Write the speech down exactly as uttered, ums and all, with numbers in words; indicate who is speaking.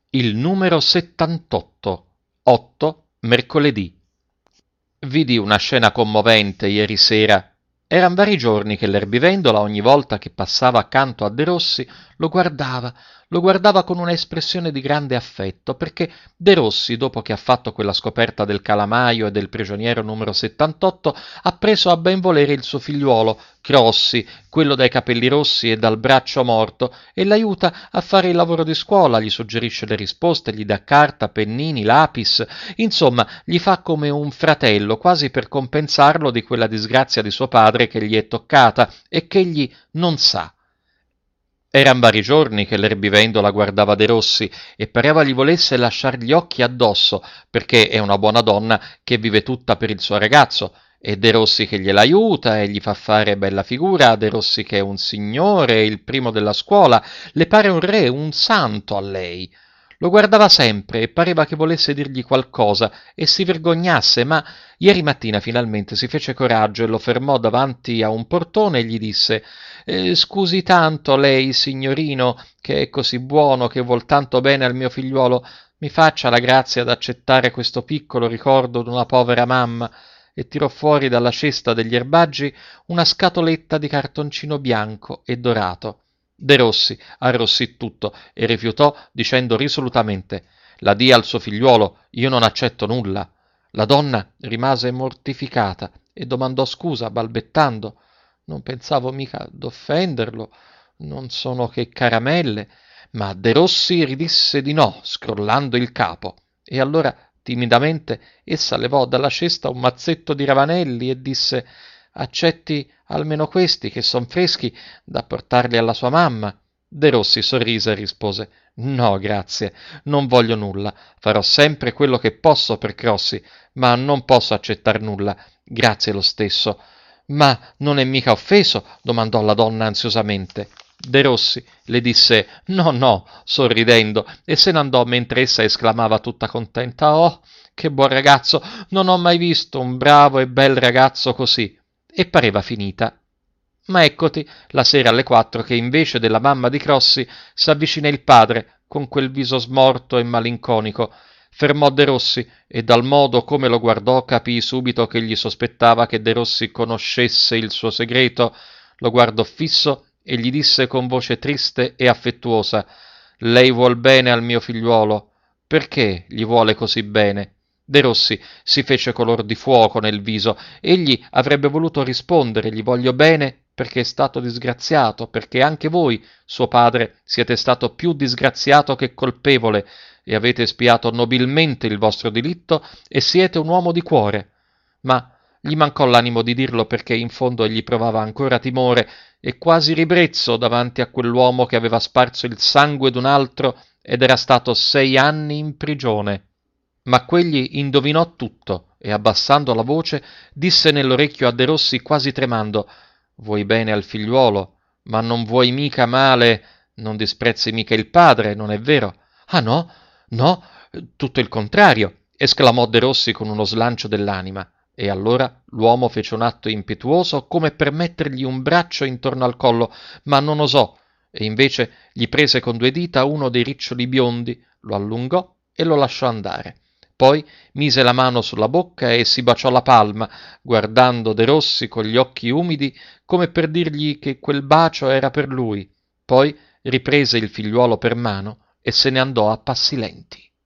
Speaker 1: Il numero settantotto, otto, mercoledì. Vidi una scena commovente ieri sera. Eran vari giorni che l'erbivendola, ogni volta che passava accanto a Derossi, lo guardava, lo guardava con una espressione di grande affetto, perché Derossi, dopo che ha fatto quella scoperta del calamaio e del prigioniero numero settantotto, ha preso a ben volere il suo figliuolo, Crossi, quello dai capelli rossi e dal braccio morto, e l'aiuta a fare il lavoro di scuola, gli suggerisce le risposte, gli dà carta, pennini, lapis, insomma, gli fa come un fratello, quasi per compensarlo di quella disgrazia di suo padre che gli è toccata e che egli non sa. Eran vari giorni che l'erbivendola guardava De Rossi e pareva gli volesse lasciar gli occhi addosso, perché è una buona donna che vive tutta per il suo ragazzo, e De Rossi che gliela aiuta e gli fa fare bella figura, De Rossi che è un signore, il primo della scuola, le pare un re, un santo a lei. Lo guardava sempre e pareva che volesse dirgli qualcosa e si vergognasse, ma ieri mattina finalmente si fece coraggio e lo fermò davanti a un portone e gli disse eh, «Scusi tanto lei, signorino, che è così buono, che vuol tanto bene al mio figliuolo, mi faccia la grazia d'accettare questo piccolo ricordo d'una povera mamma». E tirò fuori dalla cesta degli erbaggi una scatoletta di cartoncino bianco e dorato. De Rossi arrossì tutto e rifiutò dicendo risolutamente «La dia al suo figliuolo, io non accetto nulla». La donna rimase mortificata e domandò scusa balbettando «Non pensavo mica d'offenderlo, non sono che caramelle». Ma De Rossi ridisse di no, scrollando il capo, e allora timidamente essa levò dalla cesta un mazzetto di ravanelli e disse «Accetti almeno questi, che son freschi, da portarli alla sua mamma». De Rossi sorrise e rispose «No, grazie, non voglio nulla, farò sempre quello che posso per Crossi, ma non posso accettar nulla, grazie lo stesso». «Ma non è mica offeso?» domandò la donna ansiosamente. De Rossi le disse «No, no», sorridendo, e se ne andò mentre essa esclamava tutta contenta «Oh, che buon ragazzo, non ho mai visto un bravo e bel ragazzo così». E pareva finita. Ma eccoti la sera alle quattro che invece della mamma di Crossi s'avvicina il padre con quel viso smorto e malinconico. Fermò De Rossi e dal modo come lo guardò capii subito che gli sospettava che De Rossi conoscesse il suo segreto. Lo guardò fisso e gli disse con voce triste e affettuosa «Lei vuol bene al mio figliuolo? Perché gli vuole così bene?» De Rossi si fece color di fuoco nel viso. Egli avrebbe voluto rispondere «Gli voglio bene perché è stato disgraziato, perché anche voi, suo padre, siete stato più disgraziato che colpevole e avete espiato nobilmente il vostro delitto e siete un uomo di cuore». Ma gli mancò l'animo di dirlo perché in fondo egli provava ancora timore e quasi ribrezzo davanti a quell'uomo che aveva sparso il sangue d'un altro ed era stato sei anni in prigione. Ma quegli indovinò tutto e, abbassando la voce, disse nell'orecchio a De Rossi quasi tremando «Vuoi bene al figliuolo, ma non vuoi mica male, non disprezzi mica il padre, non è vero?» «Ah no, no, tutto il contrario», esclamò De Rossi con uno slancio dell'anima. E allora l'uomo fece un atto impetuoso come per mettergli un braccio intorno al collo, ma non osò, e invece gli prese con due dita uno dei riccioli biondi, lo allungò e lo lasciò andare. Poi mise la mano sulla bocca e si baciò la palma, guardando De Rossi con gli occhi umidi come per dirgli che quel bacio era per lui. Poi riprese il figliuolo per mano e se ne andò a passi lenti.